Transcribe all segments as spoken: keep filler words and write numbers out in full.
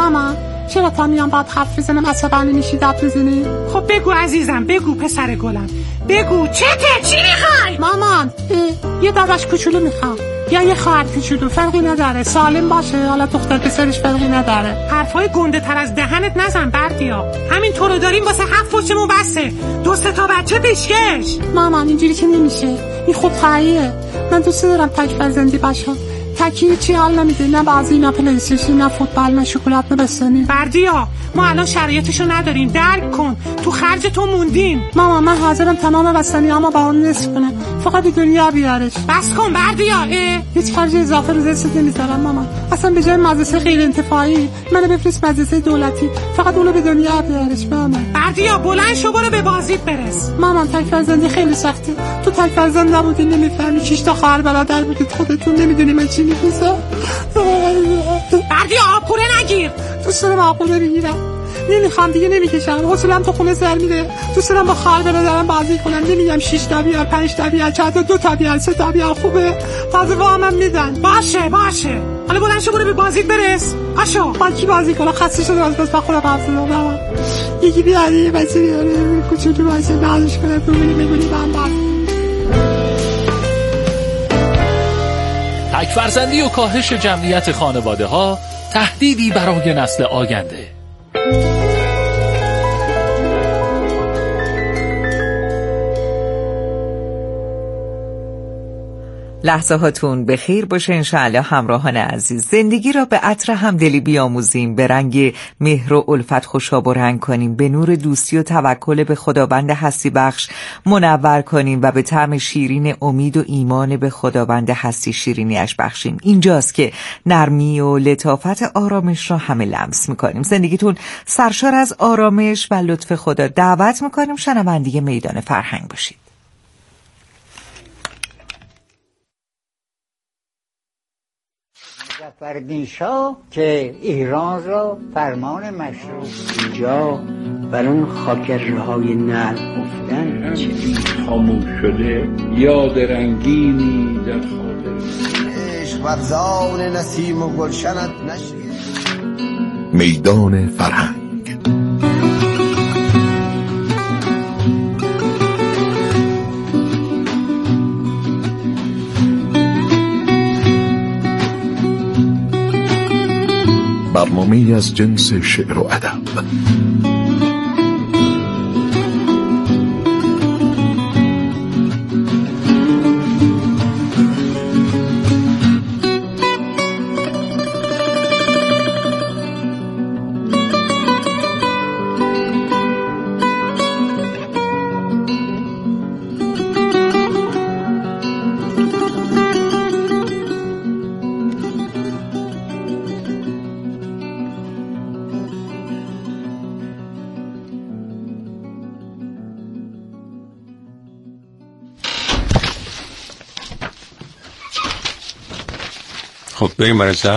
ماما چرا تا میام باید حرف بزنم عصبانی میشی داد بزنی؟ خب بگو عزیزم، بگو پسر گلم، بگو چته؟ چی میخوای؟ مامان یه داداش کوچولو میخوام یا یه خواهر کوچولو، فرقی نداره، سالم باشه، حالا دختر پسرش فرقی نداره. حرفای گنده تر از دهنت نزن بردیا، همین تو رو داریم واسه هفت پشتمون بسته، دو سه تا بچه پیشکش. مامان اینجوری که نمیشه، این خود خواهیه. من دوست دارم تک فرزندی باشم. تکی چی حال نمیده، نه بازی، نه پلی‌استیشن، نه فوتبال، نه شکلات، نه بستنی. بردیا ما الان شرایطشو نداریم، درک کن، تو خرج تو موندیم. ماما من حاضرم تمام بستنیامو با اون نصف کنم، فقط دنیا بیارش. بس کن بردیا، هیچ خرج اضافه رو دست نمیذارم ماما. اصلا به جای مدرسه غیر انتفاعی منو بفرست مدرسه دولتی، فقط اونو به دنیا بیارش. ماما بردیا بلند شو برو به بازیت برس. ماما تک فرزندی خیلی سخته، تو تک فرزند نبودی نمیفهمی، شش تا خواهر برادر بودید، خودتون نمیدونی من چی می‌پرسم. بردیا آبخوره نگیر. دوست دارم آبخوره بگیرم، نمیخوام دیگه، نمیکشم، حوصله‌ام تو خونه سر میره. دوست دارم با خواهر برادرم بازی کنم، نمیگم شش تا بیار، پنج تا بیار، چهار تا، دو تا بیار، سه تا بیار، خوبه، تازه وامم میدن. باشه باشه حالا بلند شو برو به بازیت برس. پاشو. با کی بازی کنم؟ خسته شدم از بس با خودم حرف زدم. یکی بیاره یه بچه بیاره کوچولو باشه بعدش کنه ببینیم میگونی با هم بازی. تک‌فرزندی و کاهش جمعیت خانواده‌ها تهدیدی برای نسل آینده. لحظه هاتون به خیر باشه انشاءالله همراهان عزیز. زندگی را به عطر همدلی بیاموزیم، به رنگ مهر و الفت خوشاب و رنگ کنیم، به نور دوستی و توکل به خداوند هستی بخش منور کنیم و به طعم شیرین امید و ایمان به خداوند هستی شیرینیش بخشیم. اینجاست که نرمی و لطافت آرامش را همه لمس میکنیم. زندگیتون سرشار از آرامش و لطف خدا. دعوت میکنیم شنونده میدان فرهنگ باشید. مظفرالدین شاه که ایران را فرمان مشروع اینجا بر اون خاکرهای نر گفتن چه خاموش شده یاد رنگینی در خاطر عشق ورزان نسیم و گلشنت نشید. میدان فرهنگ. برنامه‌ای از جنس شعر و ادب. خب بریم برای ضبط.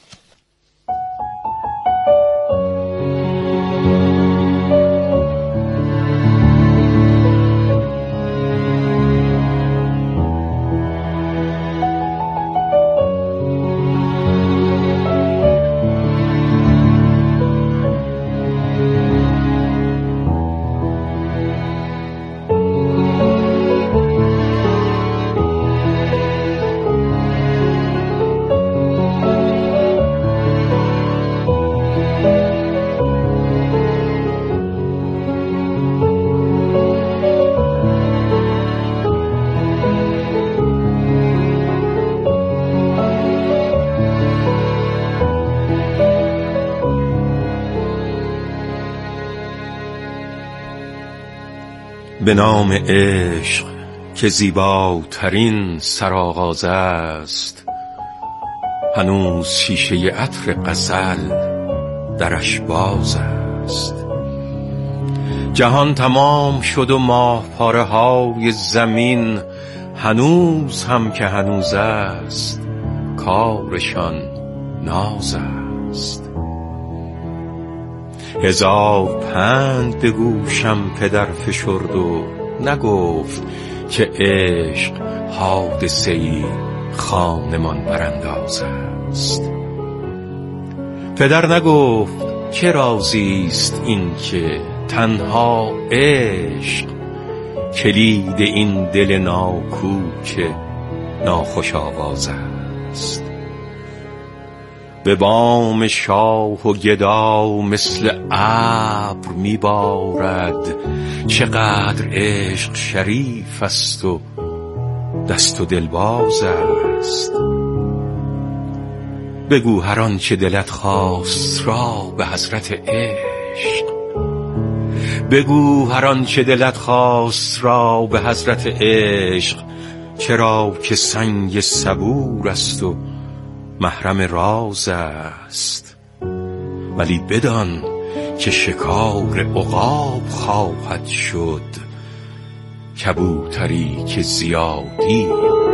به نام عشق که زیباترین سرآغاز است، هنوز شیشه عطر غزل درش باز است. جهان تمام شد و ماه پاره های زمین هنوز هم که هنوز است، کارشان ناز است. هزار پند به گوشم پدر فشرد و نگفت که عشق حادثه‌ای خانمان برانداز است. پدر نگفت چه رازیست این که تنها عشق کلید این دل ناکوک ناخوش آواز است. به بام شاه و گدا مثل ابر میبارد، چقدر عشق شریف است و دست و دلباز است. بگو هر آنچه دلت خواست را به حضرت عشق، بگو هر آنچه دلت خواست را به حضرت عشق، چرا که سنگ صبور است و محرم راز است. ولی بدان که شکار عقاب خواهد شد، کبوتری که زیادی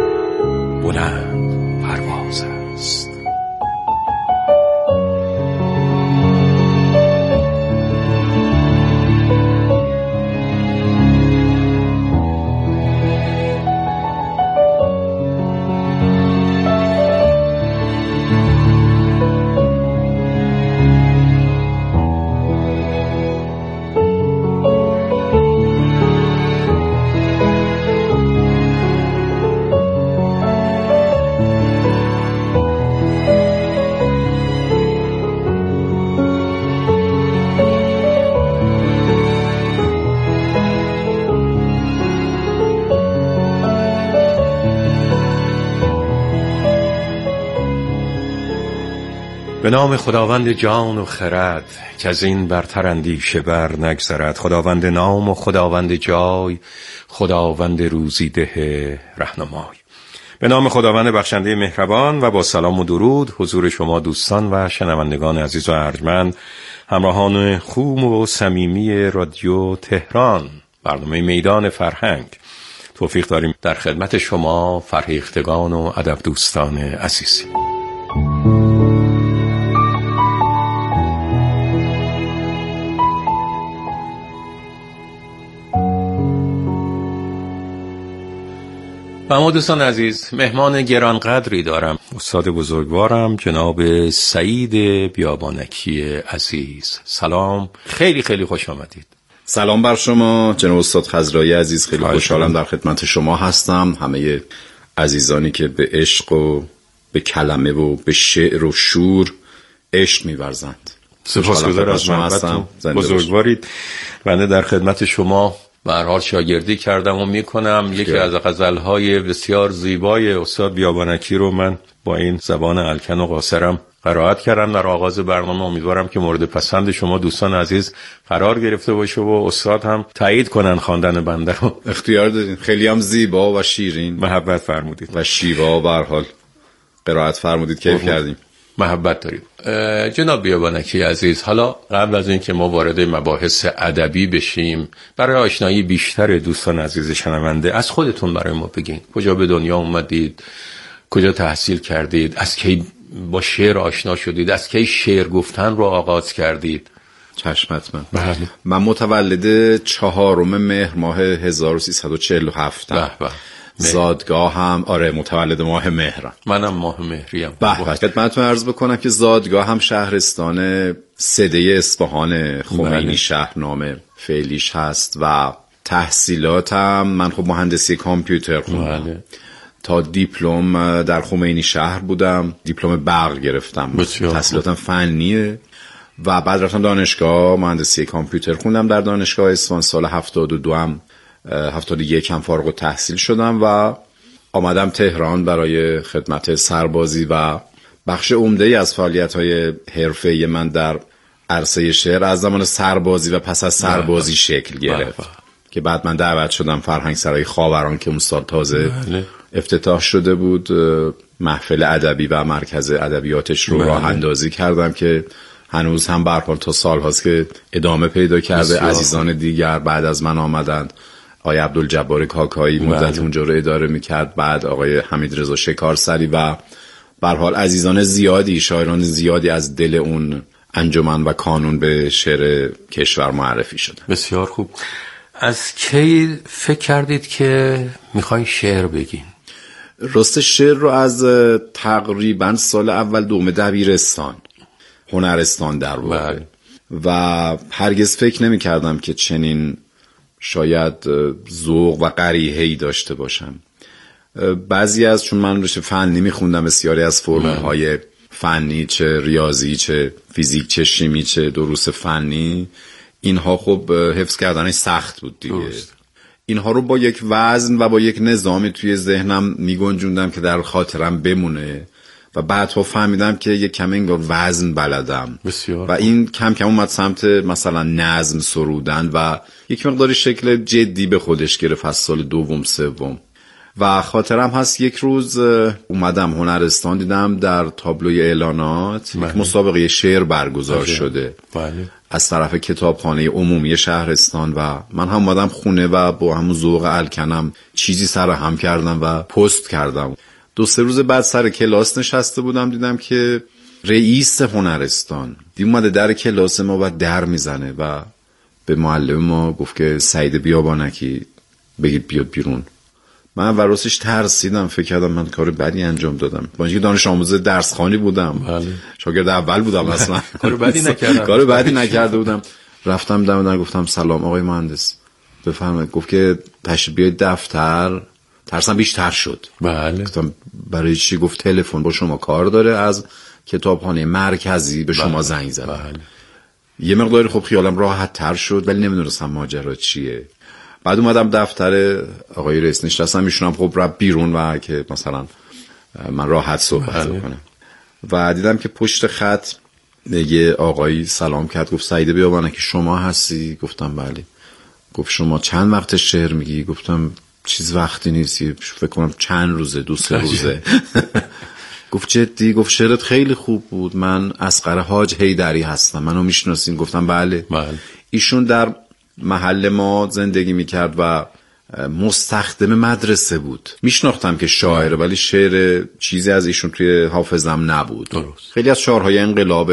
بلند پرواز است. به نام خداوند جان و خرد که از این برتر اندیشه بر نگذرد. خداوند نام و خداوند جای، خداوند روزی ده رهنمای. به نام خداوند بخشنده مهربان و با سلام و درود حضور شما دوستان و شنوندگان عزیز و ارجمند، همراهان خوب و صمیمی رادیو تهران، برنامه میدان فرهنگ. توفیق داریم در خدمت شما فرهیختگان و ادب دوستان عزیزی. و اما دوستان عزیز، مهمان گرانقدری دارم، استاد بزرگوارم جناب سعید بیابانکی عزیز. سلام، خیلی خیلی خوش آمدید. سلام بر شما جناب استاد خضرایی عزیز، خیلی خوشحالم در خدمت شما هستم. همه عزیزانی که به عشق و به کلمه و به شعر و شور عشق می‌ورزند، سپاسگزارم از محبتتون، بزرگوارید. بنده در خدمت شما به هر حال شاگردی کردم و میکنم. یکی از غزلهای بسیار زیبای استاد بیابانکی رو من با این زبان الکن و قاصرم قرائت کردم در آغاز برنامه. امیدوارم که مورد پسند شما دوستان عزیز قرار گرفته باشه و استاد هم تایید کنن خواندن بنده رو. اختیار دادین، خیلی هم زیبا و شیرین محبت فرمودید و شیوا به هر حال قرائت فرمودید، کیف کردیم. محبت داریم. جناب بیابانکی عزیز، حالا قبل از این که ما وارد مباحث ادبی بشیم، برای آشنایی بیشتر دوستان عزیز شنونده از خودتون برای ما بگین. کجا به دنیا اومدید؟ کجا تحصیل کردید؟ از کی با شعر آشنا شدید؟ از کی شعر گفتن رو آغاز کردید؟ چشم حتما. بله. من متولد چهارم مهر ماه هزار و سیصد و چهل و هفت ام. به به. زادگاه هم آره متولد ماه مهرم. منم ماه مهریم. به به. خدمتتون عرض بکنم که زادگاه هم شهرستان سده اصفهان خمینی بله. شهرنامه فعلیش هست و تحصیلاتم من خب مهندسی کامپیوتر خوندم. بله. تا دیپلم در خمینی شهر بودم، دیپلم برق گرفتم. تحصیلاتم فنیه و بعد رفتم دانشگاه مهندسی کامپیوتر خوندم در دانشگاه اصفهان. سال هفتاد و دو هم هفتاد و یک هم فارغ التحصیل شدم و آمدم تهران برای خدمت سربازی و بخش عمده‌ای از فعالیت‌های حرفه‌ای من در عرصه شعر از زمان سربازی و پس از سربازی شکل گرفت که بعد من دعوت شدم فرهنگ سرای خاوران که اون سال تازه بله. افتتاح شده بود، محفل ادبی و مرکز ادبیاتش رو بله. راه اندازی کردم که هنوز هم به هر حال تا سال هاست که ادامه پیدا کرده. بسیار. عزیزان دیگر بعد از من آمدند. آقای عبدالجبار کاکایی مدت بله. اونجا رو اداره میکرد، بعد آقای حمید رضا شکارسری و به هر حال عزیزان زیادی، شاعران زیادی از دل اون انجمن و کانون به شعر کشور معرفی شدن. بسیار خوب. از کی فکر کردید که میخواین شعر بگین؟ راست شعر رو از تقریبا سال اول دوم دبیرستان هنرستان در واقع. و هرگز فکر نمی کردم که چنین شاید ذوق و قریحه‌ای داشته باشم. بعضی از چون من رشته فنی میخوندم، بسیاری از فرمول‌های فنی، چه ریاضی چه فیزیک چه شیمی چه دروس فنی، اینها خب حفظ کردنش سخت بود دیگه. درست. اینها رو با یک وزن و با یک نظامی توی ذهنم میگنجوندم که در خاطرم بمونه و بعدها فهمیدم که یک کم انگار وزن بلدم بسیار. و این کم کم اومد سمت مثلا نظم سرودن و یک مقداری شکل جدی به خودش گرفت از سال دوم سوم. و خاطرم هست یک روز اومدم هنرستان، دیدم در تابلوی اعلانات یک مسابقه شعر برگزار بله. شده بله. از طرف کتابخانه عمومی شهرستان و من هم اومدم خونه و با همون ذوق الکنم چیزی سر هم کردم و پست کردم. دو سه روز بعد سر کلاس نشسته بودم، دیدم که رئیس هنرستان دی اومده در کلاس ما و در میزنه و به معلم ما گفت که سعید بیابانکی بگید بیاد بیرون. من وراستش ترسیدم، فکر کردم من کار بدی انجام دادم، با اینکه دانش آموز درسخوانی بودم بله. شاگرد اول بودم اصلا کار بدی نکردم کار بدی نکرده بودم. رفتم دم در گفتم سلام آقای مهندس بفرمایید. گفت که تشریف بیاید دفتر. ترسم بیشتر شد بله. گفتم برای چی؟ گفت تلفن با شما کار داره، از کتابخانه مرکزی به شما بله. زنگ زد بله. یه مقداری خب خیالم راحت تر شد ولی نمیدونستم ماجرا چیه. بعد اومدم دفتر آقای رئیس نشستم، ایشون هم خب رفت بیرون و که مثلا من راحت صحبت کنم و دیدم که پشت خط یه آقایی سلام کرد، گفت سعید بیابانکی شما هستی؟ گفتم بله. گفت شما چند وقت شعر میگی؟ گفتم چیز وقتی نیستی، فکر کنم چند روزه، دو سه روزه. گفت جدی؟ گفت شعرت خیلی خوب بود، من اصغر حاج حیدری هستم، منو میشناسین؟ گفتم بله. بله. ایشون در محل ما زندگی میکرد و مستخدم مدرسه بود. میشناختم که شاعره ولی شعر چیزی از ایشون توی حافظم نبود. درست. خیلی از شعرهای انقلاب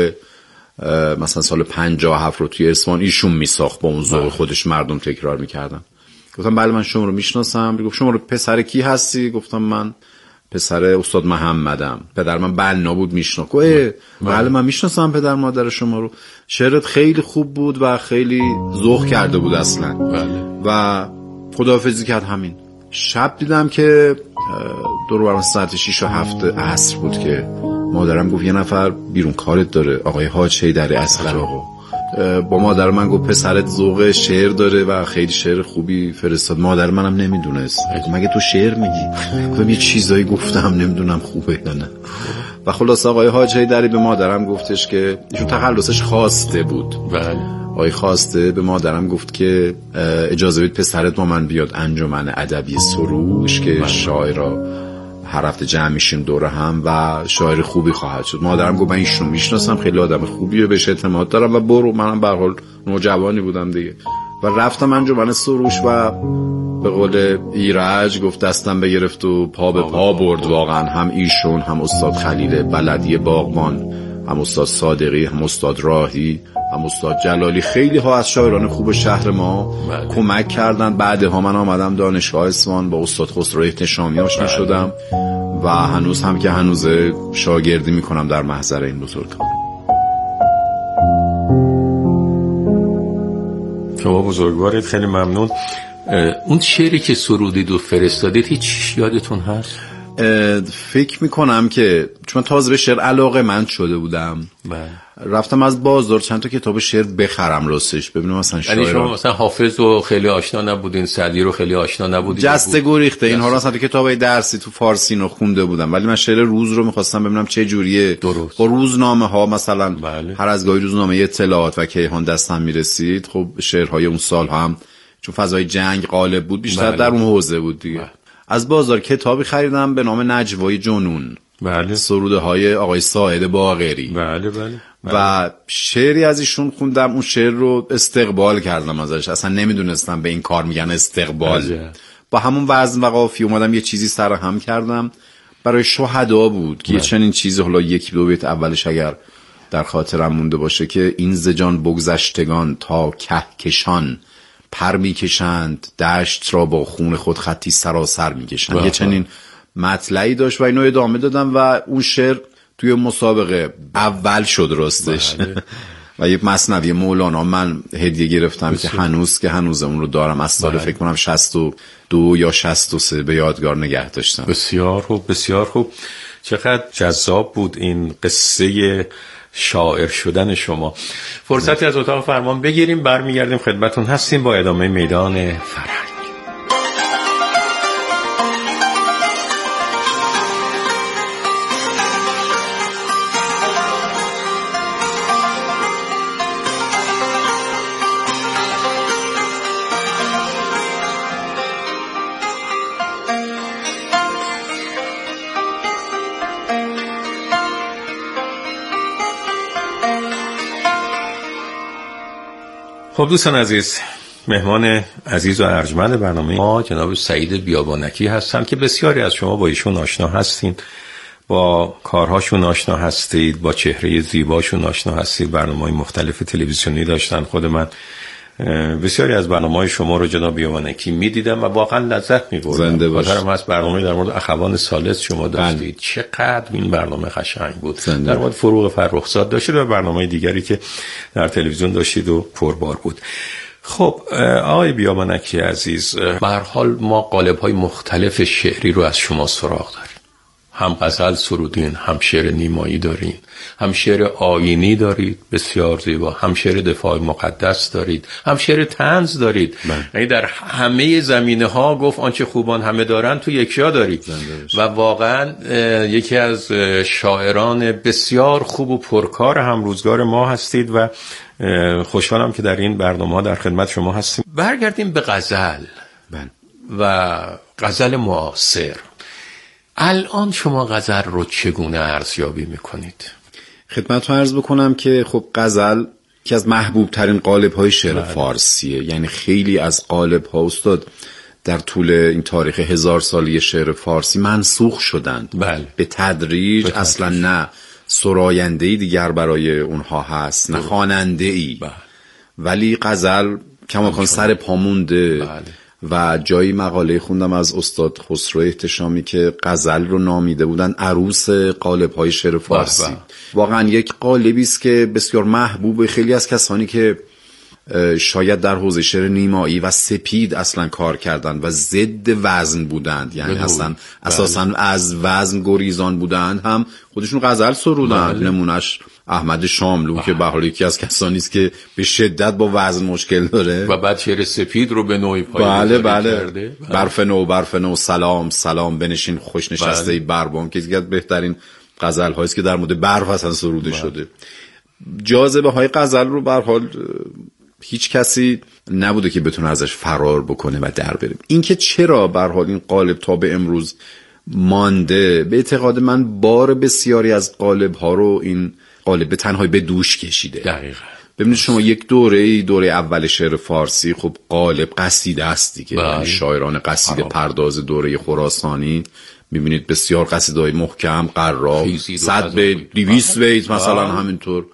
مثلا سال پنجاه هفت رو توی اصفهان ایشون میساخت، با اون ذوق خودش مردم تکرار میکردن. گفتم بله من شما رو میشناسم. گفت شما رو پسر کی هستی؟ گفتم من پسر استاد محمدم، پدر من بنا بود میشناخت. گفت بله من میشناسم پدر مادر شما رو، شعرت خیلی خوب بود و خیلی ذوق کرده بود اصلا بله. و خداحافظی کرد. همین شب دیدم که دور برم ساعت شیش و هفت عصر بود که مادرم گفت یه نفر بیرون کارت داره، آقای حاج حیدری اصغر آقا. با مادر من گفت پسرت ذوق شعر داره و خیلی شعر خوبی فرستاد. مادر منم نمیدونست، مگه تو شعر میگی؟ گفتم یه چیزایی گفتم نمیدونم خوبه یا نه. و خلاص آقای حاج حیدری به مادرم گفتش که ایشون تخلصش خواسته بود بله. آقای خواسته به مادرم گفت که اجازه بدید پسرت با من بیاد انجمن ادبی سروش که بله. شاعرها هر هفته جمع میشیم دور هم و شاعر خوبی خواهد شد. مادرم گفت من ایشون میشناسم، خیلی آدم خوبیه، بهش اعتماد دارم و برو. منم به هر حال نوجوانی بودم دیگه و رفتم انجمن سروش و به قول ایرج گفت دستم بگرفت و پا به پا برد. واقعا هم ایشون، هم استاد خلیل بلدی باغبان، هم استاد صادقی، هم استاد راهی، هم استاد جلالی، خیلی ها از شاعران خوب شهر ما بله. کمک کردن. بعدها من آمدم دانشگاه اصفهان، با استاد خسرو احتشامی آشنا بله. شدم و هنوز هم که هنوز شاگردی میکنم در محضر این بزرگان. شما بزرگوارید، خیلی ممنون. اون شعری که سرودید و فرستادید هیچ یادتون هست؟ فکر میکنم که چون تازه به شعر علاقه من شده بودم بله. رفتم از بازار چند تا کتاب شعر بخرم راستش ببینم مثلا شاعر. یعنی شما مثلا حافظ رو خیلی آشنا نبودین، سعدی رو خیلی آشنا نبودین؟ جسته گریخته اینها رو مثلا کتابای درسی تو فارسی رو خونده بودم ولی من شعر روز رو میخواستم ببینم چه جوریه. درست. با روزنامه ها مثلا بله. هر از گاهی روزنامه اطلاعات و کیهان دستم میرسید. خب شعرهای اون سال هم چون فضای جنگ غالب بود بیشتر بله. در اون حوزه بود دیگه بله. از بازار کتابی خریدم به نام نجوای جنون بله. سروده های آقای ساعد باقری بله بله. و شعری از ایشون خوندم. اون شعر رو استقبال کردم ازش، اصلا نمیدونستم به این کار میگن استقبال بله. با همون وزن و قافیه اومدم یه چیزی سرهم کردم برای شهدا بود که بله. چنین چیزی، حالا یکی دو بیت اولش اگر در خاطرم مونده باشه که این زجان بگذشتگان تا کهکشان پر میکشند دشت را با خون خود خطی سراسر میکشند. یه چنین مطلعی داشت و اینو ادامه دادم و اون شعر توی مسابقه اول شد راستش. و یه مثنوی مولانا من هدیه گرفتم بسید. که هنوز که هنوز اون رو دارم از سال فکر کنم شصت و دو یا شصت و سه به یادگار نگه داشتم. بسیار خوب، بسیار خوب. چقدر جذاب بود این قصه شاعر شدن شما. فرصتی از اتاق فرمان بگیریم، برمیگردیم خدمتون هستیم با ادامه میدان فرهنگ. خب دوستان عزیز، مهمان عزیز و ارجمند برنامه ما جناب سعید بیابانکی هستن که بسیاری از شما با ایشون آشنا هستین، با کارهاشون آشنا هستید، با چهره زیباشون آشنا هستید. برنامه‌های مختلف تلویزیونی داشتن. خود من بسیاری از برنامه‌های شما رو جناب بیابانکی می‌دیدم و واقعا لذت می‌بردم. زنده باش. خاطرم هست برنامه در مورد اخوان ثالث شما داشتید. چقدر این برنامه قشنگ بود. زنده. در مورد فروغ فرخزاد داشتید و برنامه دیگری که در تلویزیون داشتید و پربار بود. خب آقای بیابانکی عزیز، به هر حال ما قالب‌های مختلف شعری رو از شما سراغ داریم. هم غزل سرودین، هم شعر نیمایی دارین، هم شعر آیینی دارید بسیار زیبا، هم شعر دفاع مقدس دارید، هم شعر طنز دارید. یعنی در همه زمینه ها گفت آنچه خوبان همه دارن تو یک جا دارید و واقعا یکی از شاعران بسیار خوب و پرکار هم روزگار ما هستید و خوشحالم که در این برنامه در خدمت شما هستیم. برگردیم به غزل و غزل معاصر. الان شما غزل رو چگونه ارزیابی میکنید؟ خدمتتون عرض بکنم که خب غزل که از محبوب ترین قالب های شعر فارسیه. یعنی خیلی از قالب ها استاد در طول این تاریخ هزار سالی شعر فارسی منسوخ شدند. بله. به تدریج. به اصلا تدریج. نه سراینده‌ای دیگر برای اونها هست، نه خواننده‌ای. بله. ولی غزل کماکان سر پا مونده. بله. و جایی مقاله خوندم از استاد خسرو احتشامی که غزل رو نامیده بودن عروس قالب‌های شعر فارسی. بح بح. واقعا یک قالبی است که بسیار محبوب خیلی از کسانی که شاید در حوزه شعر نیمایی و سپید اصلا کار کردن و ضد وزن بودند، یعنی اصلا اساسا از وزن گریزان بودند، هم خودشون غزل سرودند. نمونش احمد شاملو که به حال یکی از کسانی است که به شدت با وزن مشکل داره و بعد شعر سپید رو به نوعی پایه‌گذاری بله بله. کرده. بله. برف نو برف نو سلام سلام بنشین خوش نشسته ای بربام که یکی از بهترین غزل هایی است که در مورد برف اصلا سروده بله. شده. جاذبه های غزل رو به هر حال هیچ کسی نبوده که بتونه ازش فرار بکنه و در بره. اینکه چرا به هر حال این قالب تا به امروز مانده، به اعتقاد من بار بسیاری از قالب ها رو این قالب به تنهایی به دوش کشیده. دقیقاً. ببینید شما یک دوره دوره اول شعر فارسی خب قالب قصیده است دیگه. یعنی شاعران قصیده پرداز دوره خراسانی میبینید بسیار قصیده‌های محکم، قرار، صد به دویست بیت مثلا همینطور.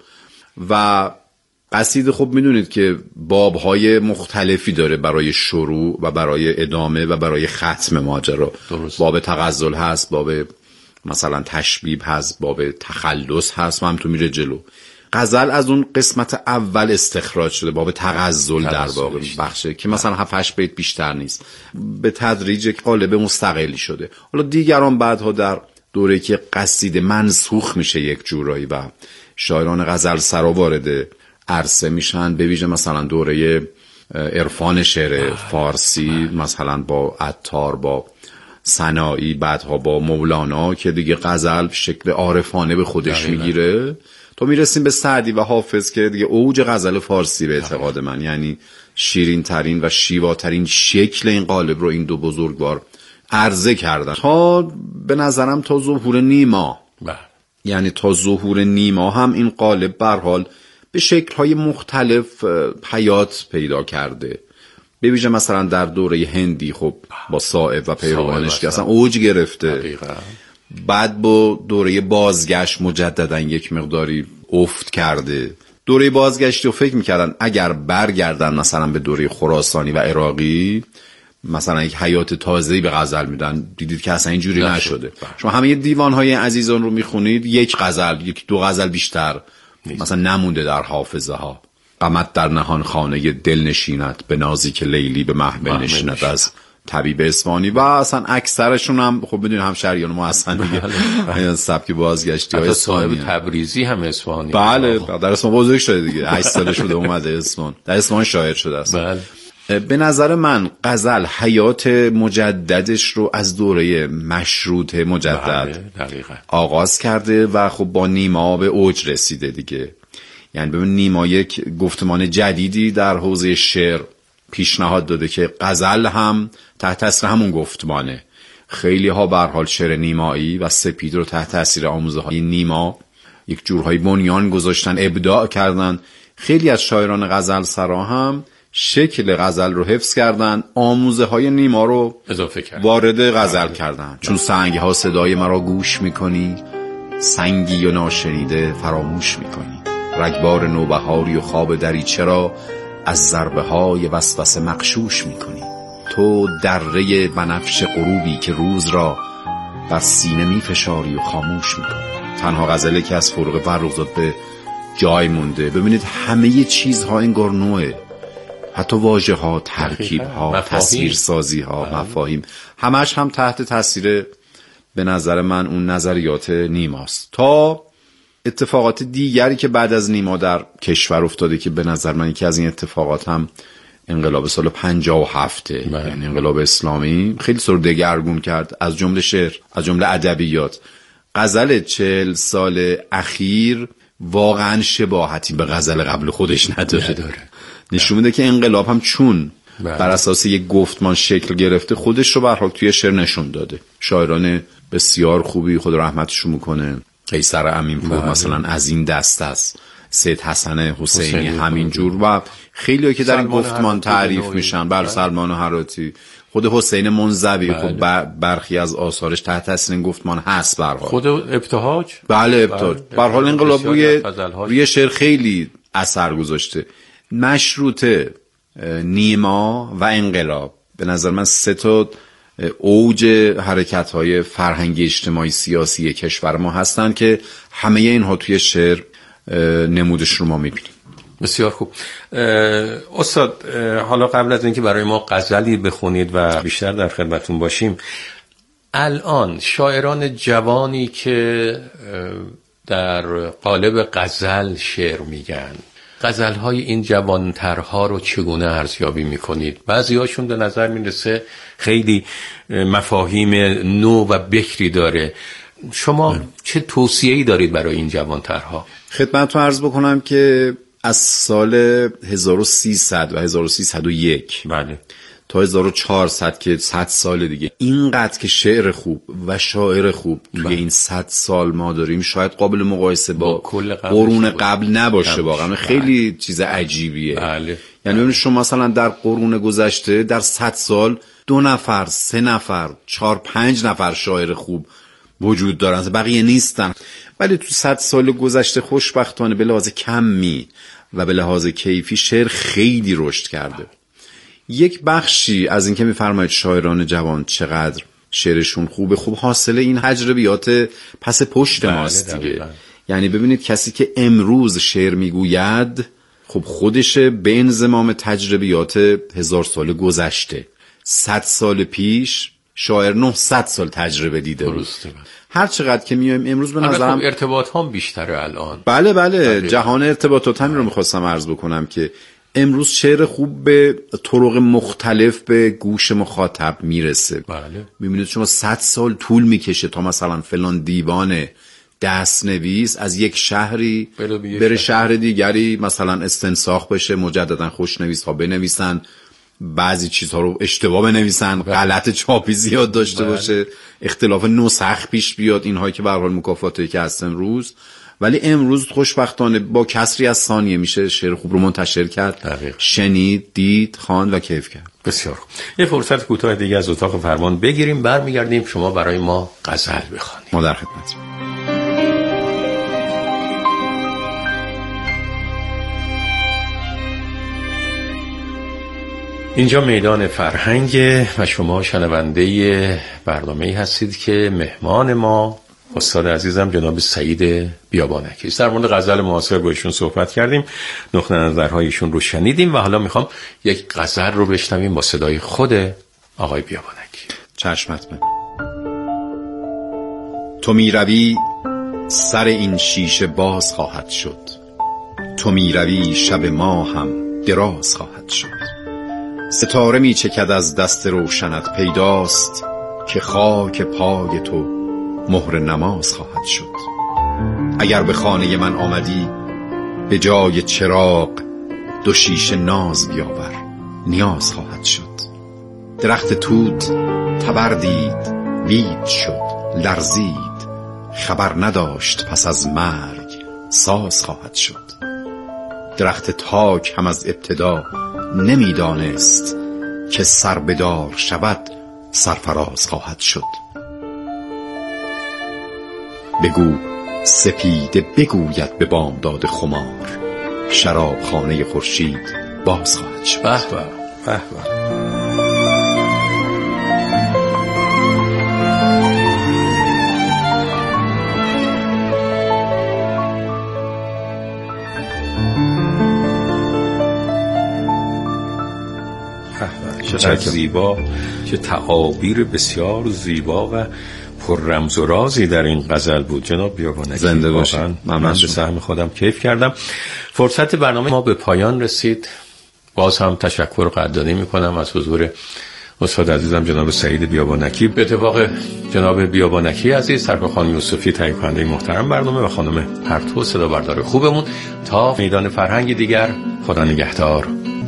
و قصیده خب میدونید که بابهای مختلفی داره برای شروع و برای ادامه و برای ختم ماجرا. باب تغزل هست، باب مثلا تشبیب هست، باب تخلص هست و هم تو میره جلو. غزل از اون قسمت اول استخراج شده، باب تغزل در واقع بخشه که مثلا هفت هشت بیت بیشتر نیست. به تدریج یک قالب مستقلی شده. حالا دیگران بعدها در دوره که قصیده منسوخ میشه یک جورایی و شاعران غزل سرا وارد عرصه میشن، به ویژه مثلا دوره عرفان شعر فارسی مثلا با عطار، با سنایی، بعدها با مولانا که دیگه غزل شکل عارفانه به خودش میگیره تا میرسیم به سعدی و حافظ که دیگه اوج غزل فارسی به اعتقاد من، یعنی شیرین ترین و شیواترین شکل این قالب رو این دو بزرگوار عرضه کردن تا به نظرم تا ظهور نیما. یعنی تا ظهور نیما هم این قالب به هر حال به شکل‌های مختلف حیات پیدا کرده. به ویژه مثلا در دوره هندی خب با صائب و پیروانش که اصلا اوج گرفته. دقیقا. بعد با دوره بازگشت مجددا یک مقداری افت کرده. دوره بازگشتی رو فکر می‌کردن اگر برگردن مثلا به دوره خراسانی و عراقی مثلا یک حیات تازه‌ای به غزل میدن، دیدید که اصلا اینجوری نشده. شما همه دیوان‌های عزیزان رو میخونید، یک غزل، یک دو غزل بیشتر نیست. مثلا نمونده در حافظه ها. قامت در نهان خانه دل نشیند، به نازی که لیلی به محمل نشیند از طبیب اصفهانی. و اصلا اکثرشون هم خب بدونید هم شریان ما اصلا دیگه سبک بازگشتی های صاحب تبریزی هم اصفهانی. بله در اصفهان بزرگ شده دیگه، هشت ساله شده اومده اصفهان، در اصفهان شاعر شده است. بله. به نظر من غزل حیات مجددش رو از دوره مشروط مجدد آغاز کرده و خب با نیما به اوج رسیده دیگه. یعنی ببین نیما یک گفتمان جدیدی در حوزه شعر پیشنهاد داده که غزل هم تحت تاثیر همون گفتمانه. خیلی ها به هر حال شعر نیمایی و سپید رو تحت تاثیر آموزه های نیما یک جورهای بنیان گذاشتن، ابداع کردن. خیلی از شاعران غزل سرا هم شکل غزل رو حفظ کردن، آموزه های نیما رو اضافه کردن، وارد غزل کردن. چون سنگ ها صدای مرا گوش میکنی، سنگی و ناشنیده فراموش میکنی. رگبار نوبهاری و خواب دریچه را از ضربه های وسوسه مغشوش میکنی. تو دره بنفش غروبی که روز را بر سینه میفشاری و خاموش میکنی. تنها غزله که از فروغ فرخزاد به جای مونده. ببینید همه چیزها انگار نوعه، حتی واژه ها، ترکیب ها، تصویر سازی ها، مفاهیم، همش هم تحت تاثیر به نظر من اون نظریات نیماست. تا اتفاقات دیگری که بعد از نیما در کشور افتاده که به نظر من یکی از این اتفاقات هم انقلاب سال پنجاه و هفت، یعنی انقلاب اسلامی خیلی سر دگرگون کرد، از جمله شعر، از جمله ادبیات. غزل چهل سال اخیر واقعا شباهتی به غزل قبل خودش نداره, نداره. نشون میده که انقلاب هم چون بله. بر اساس یک گفتمان شکل گرفته، خودش رو به هر حال توی شعر نشون داده. شاعران بسیار خوبی، خود رحمتشون میکنه، قیصر امینپور بله. مثلا از این دست است، سید حسن حسینی, حسینی همینجور و خیلی هایی که در این گفتمان تعریف میشن. بر سلمان و هراتی، خود حسین منزوی بله. خب برخی از آثارش تحت تاثیر این گفتمان هست. به هر حال خود ابتهاج بله ابتهاج به هر حال انقلاب روی روی شعر خیلی اثر گذاشته. مشروطه، نیما و انقلاب به نظر من سه تا اوج حرکت‌های فرهنگی اجتماعی سیاسی کشور ما هستن که همه اینها توی شعر نمودش رو ما می‌بینیم. بسیار خوب. استاد حالا قبل از اینکه برای ما غزلی بخونید و بیشتر در خدمتون باشیم، الان شاعران جوانی که در قالب غزل شعر میگن، غزل‌های این جوانترها رو چگونه ارزیابی میکنید؟ بعضی هاشون به نظر میرسه خیلی مفاهیم نو و بکری داره. شما بله. چه توصیه‌ای دارید برای این جوانترها؟ خدمتتون عرض بکنم که از سال هزار و سیصد و هزار و سیصد و یک بله. تا هزار و چهارصد که صد سال دیگه، اینقدر که شعر خوب و شاعر خوب توی بله. این صد سال ما داریم، شاید قابل مقایسه با, با قرون قبل نباشه. واقعا خیلی بله. چیز عجیبیه. بله. یعنی ببینید شما مثلا در قرون گذشته در صد سال دو نفر، سه نفر، چهار پنج نفر شاعر خوب وجود دارن، بقیه نیستن. ولی تو صد سال گذشته خوشبختانه به لحاظ کمی و به لحاظ کیفی شعر خیلی رشد کرده. یک بخشی از این که میفرمایید شاعران جوان چقدر شعرشون خوبه، خوب حاصل این تجربیات پس پشت ماست دیگه. یعنی ببینید کسی که امروز شعر میگوید خب خودشه به انضمام تجربیات هزار سال گذشته. صد سال پیش شاعر نهصد سال تجربه دیده بود. هر چقدر که میایم امروز به نظرم خب ارتباط هم بیشتره الان. بله بله, بله. جهان ارتباطات همین رو میخواستم عرض بکنم که امروز شعر خوب به طرق مختلف به گوش مخاطب میرسه. بله. میبینید شما صد سال طول میکشه تا مثلا فلان دیوان دست نویس از یک شهری بره شهر دیگری مثلا استنساخ بشه، مجددا خوشنویس ها بنویسن، بعضی چیزها رو اشتباه بنویسن، غلط چاپی زیاد داشته بله. باشه، اختلاف نسخ پیش بیاد، اینهایی که به هر حال مکافاتی که هست امروز. ولی امروز خوشبختانه با کسری از ثانیه میشه شعر خوب رو منتشر کرد، دقیق. شنید، دید، خواند و کیف کرد. بسیار خوب. یه فرصت کوتاه دیگه از اتاق فرمان بگیریم، برمیگردیم شما برای ما غزل بخوانید. ما در خدمتیم. اینجا میدان فرهنگ و شما شنونده برنامه‌ای هستید که مهمان ما استاد عزیزم جناب سعید بیابانکی است. در مورد غزل معاصر با ایشون صحبت کردیم، نقطه نظرهای ایشون رو شنیدیم و حالا میخوام یک غزل رو بشنویم با صدای خود آقای بیابانکی. چشمت من. تو می روی سر این شیشه باز خواهد شد، تو می روی شب ما هم دراز خواهد شد. ستاره می چکد از دست روشنت، پیداست که خاک پای تو مهر نماز خواهد شد. اگر به خانه من آمدی به جای چراغ دو شیشه ناز بیاور، نیاز خواهد شد. درخت توت تبردید وید شد، لرزید خبر نداشت پس از مرگ ساز خواهد شد. درخت تاک هم از ابتدا نمیدانست که سر بدار شود سرفراز خواهد شد. بگو سپیده بگوید به بامداد خمار، شراب خانه خورشید باز خواهد شد. به به به به. چه زیبا، چه تعابیر بسیار زیبا و پر رمز و رازی در این غزل بود جناب بیابانکی. زنده باشید. من به سهم خودم کیف کردم. فرصت برنامه ما به پایان رسید. باز هم تشکر قدردانی میکنم از حضور استاد عزیزم جناب سعید بیابانکی. به اتفاق جناب بیابانکی عزیز، سرکار یوسفی تهیه کننده محترم برنامه و خانم پرتو صدا بردار خوبمون، تا میدان فرهنگ دیگر، خدا نگهدار.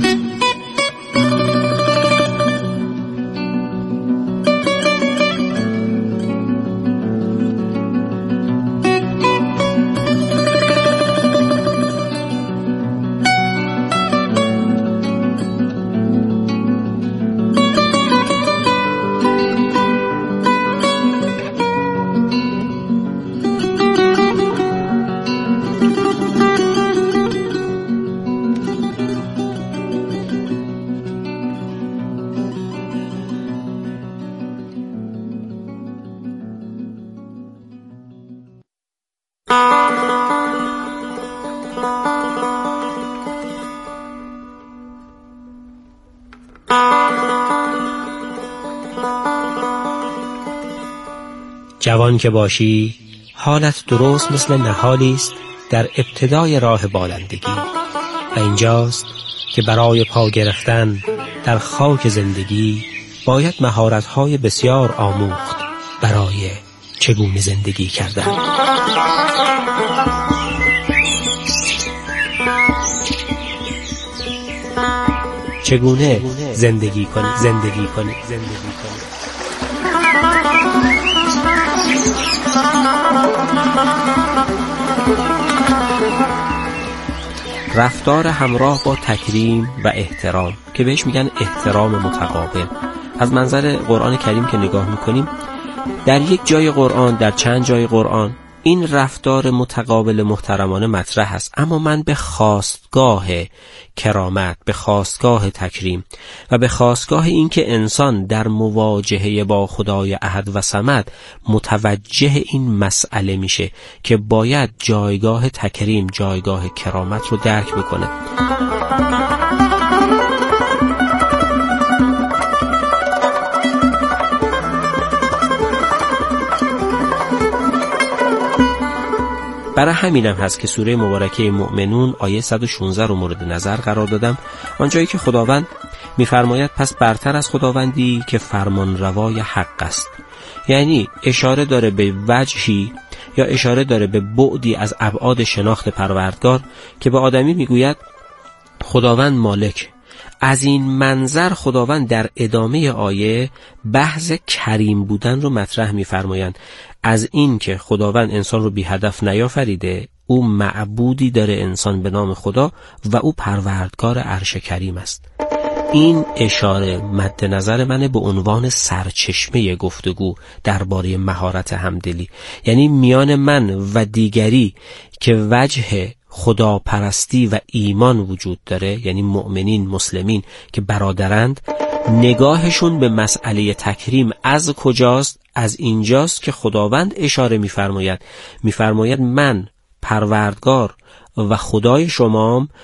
جوان که باشی حالت درست مثل نهالی است در ابتدای راه بالندگی و اینجاست که برای پا گرفتن در خاک زندگی باید مهارت‌های بسیار آموخت برای چگونه زندگی کردن. چگونه زندگی کنی زندگی کنی زندگی کنی رفتار همراه با تکریم و احترام که بهش میگن احترام متقابل. از منظر قرآن کریم که نگاه میکنیم، در یک جای قرآن، در چند جای قرآن این رفتار متقابل محترمانه مطرح است، اما من به خواستگاه کرامت، به خواستگاه تکریم و به خواستگاه این که انسان در مواجهه با خدای احد و صمد متوجه این مسئله میشه که باید جایگاه تکریم، جایگاه کرامت رو درک بکنه. برای همینم هست که سوره مبارکه مؤمنون آیه صد و شانزده رو مورد نظر قرار دادم، آنجایی که خداوند می‌فرماید پس برتر از خداوندی که فرمان روای حق است. یعنی اشاره داره به وجهی یا اشاره داره به بعدی از ابعاد شناخت پروردگار که به آدمی میگوید خداوند مالک. از این منظر خداوند در ادامه آیه بحث کریم بودن رو مطرح می‌فرمایند، از این که خداوند انسان رو بی هدف نیافریده، او معبودی داره انسان به نام خدا و او پروردگار عرش کریم است. این اشاره مد نظر منه به عنوان سرچشمه گفتگو درباره مهارت همدلی، یعنی میان من و دیگری که وجه خداپرستی و ایمان وجود داره، یعنی مؤمنین مسلمین که برادرند، نگاهشون به مسئله تکریم از کجاست؟ از اینجاست که خداوند اشاره می‌فرماید می‌فرماید من پروردگار و خدای شمام